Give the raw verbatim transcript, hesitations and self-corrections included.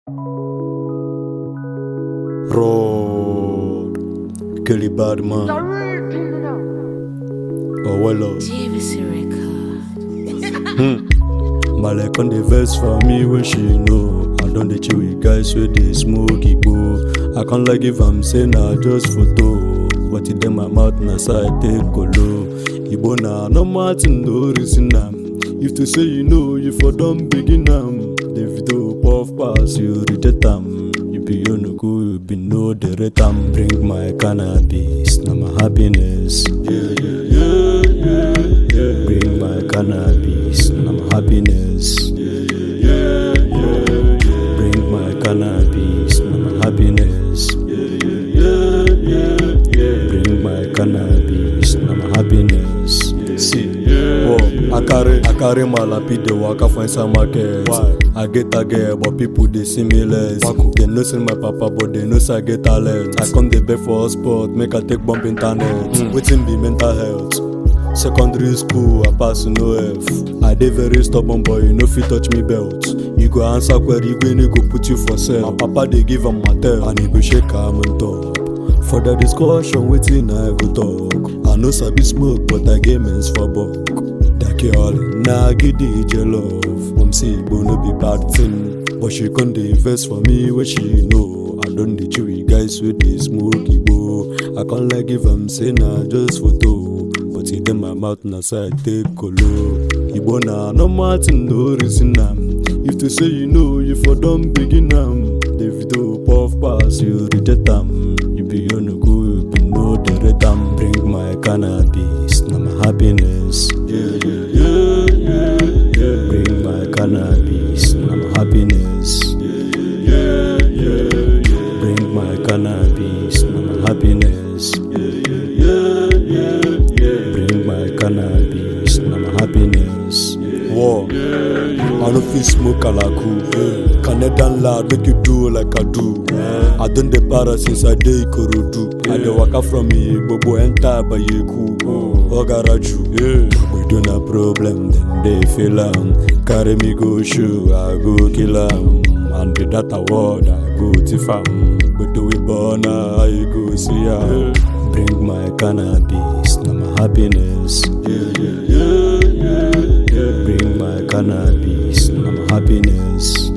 Road, Kelly Badman, Owelo. Hmm. Malek on the verse for me when she know. I don't dey chill with guys where they smoke igbo. I can't like if I'm saying I just photo. But it in my mouth na side take kolo. Igbo na no matin no reason am. If to say you know, you for don't begin am. The video puff pass you reject am. You be you no go, you be no the rate am. Bring my cannabis, na my happiness. Yeah yeah yeah yeah yeah. Bring my cannabis, na my happiness. Yeah yeah yeah yeah yeah. Bring my cannabis, na my happiness. Yeah yeah yeah yeah yeah. Bring my cannabis, na my happiness. See, whoa, I carry, I carry my lapid, they walk off inside market. Why? I get a girl, but people they see me less. They know see my papa, but they know say I get talent. I come they beg for sport, make I take bump internet. Mm. Waiting be mental health. Secondary school, I pass no F. I dey very stubborn, boy, you no fit touch me belt. You go answer query, when you go put you for sale. My papa they give am my tail, and he go shake am on top. For the discussion, waiting I go talk. I know sabi smoke, but I get mens for buck. That all nah get the love. Mom say Igbo no be bad thing, but she can't invest for me where she know. I don't dey chill with guys with the smoke Igbo. I can't like if I'm saying I just photo, but it in my mouth na side take kolo. Igbo na no matin no reason am. If to say you know, you for don't begin am. The video puff pass you reject am. You be you no go, you be no the rate am. Bring my cannabis, na my happiness. Yeah yeah yeah yeah yeah. Bring my cannabis, na my happiness. Yeah yeah yeah yeah. Bring my cannabis, na my happiness. Yeah yeah yeah yeah yeah. Bring my cannabis, na my happiness. Whoa, I no fit smoke alaku. Canadian lad make you do like I do. I don't dey para since I dey Ikorodu. I dey waka from me, Igbo enter Bayeku. Ogaraju, we don't have problem, then they feel am. Carry me go show, I go kill am. And the data word, I go tiff am. But do we born, I go see am. Bring my cannabis, na my happiness. Yeah yeah yeah yeah yeah. Bring my cannabis, na my happiness.